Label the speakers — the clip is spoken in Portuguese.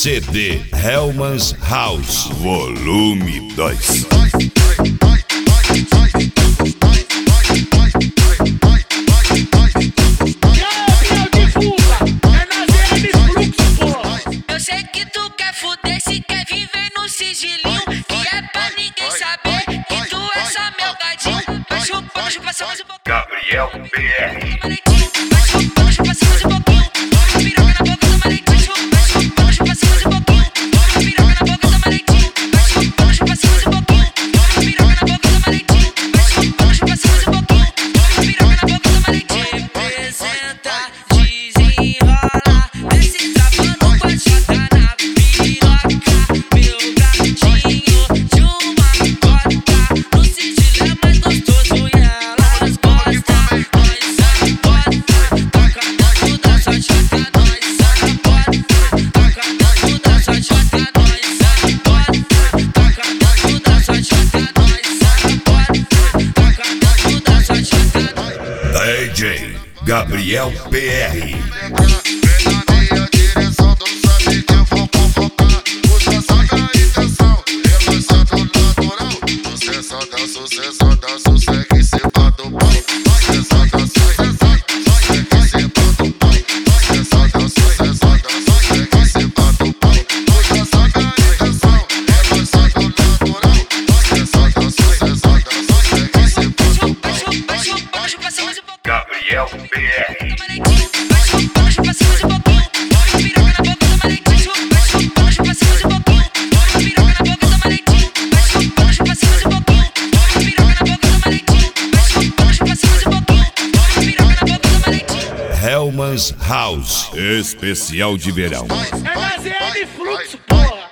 Speaker 1: CD Hellman's House Volume 2.
Speaker 2: Eu sei que tu quer fuder, se quer viver no sigilinho, que é pra ninguém saber que tu é só meu gadinho. Vai chupar só mais um pouquinho.
Speaker 1: Gabriel PR.
Speaker 2: Vai chupar só mais um pouquinho. Piroca na boca do maletinho. Vai chupar só mais um pouquinho. Piroca na boca do maletinho. Vai chupar só mais um pouquinho. Piroca na boca do maletinho. Vai chupar só mais um pouquinho. Piroca na boca do maletinho. Representa, desenrola, desce travando com a chota na piroca. Meu gatinho de uma cota, no sigilo é mais gostoso e elas gostam. Nós sabota, toca dentro da sua chota. Nós sabota, toca dentro da sua chota. Nós sabota, toca dentro da sua chota. Nós sabota, toca dentro da sua chota.
Speaker 1: DJ Gabriel PR. Gabriel PR. Hellman's House Especial de Verão.
Speaker 3: É na ZN Fluxo, porra!